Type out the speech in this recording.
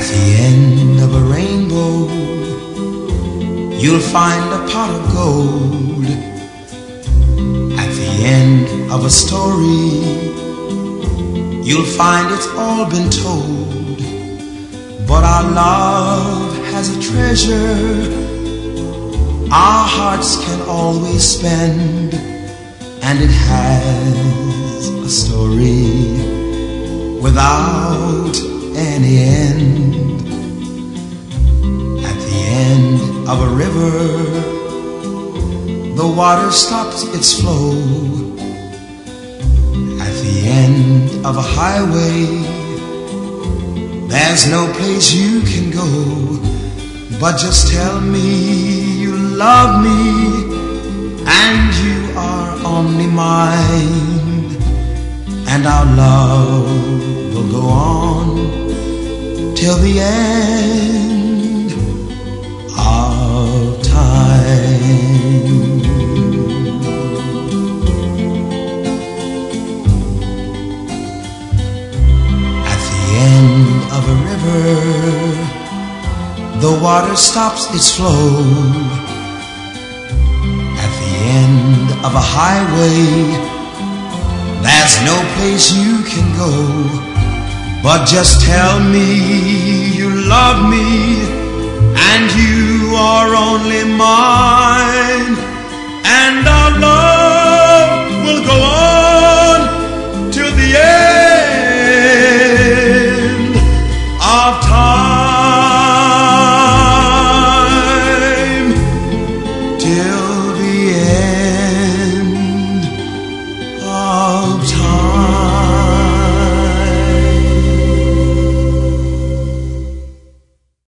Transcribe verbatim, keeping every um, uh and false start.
the end of a rainbow, you'll find a pot of gold. At the end of a story, you'll find it's all been told. But our love has a treasure our hearts can always spend, and it has a story without any end. At the end of a river, the water stops its flow. At the end of a highway, there's no place you can go. But just tell me you love me, and you are only mine, and our love will go on till the end of time. At the end of a river, the water stops its flow. At the end of a highway, there's no place you can go. But just tell me you love me, and you are only mine, and our love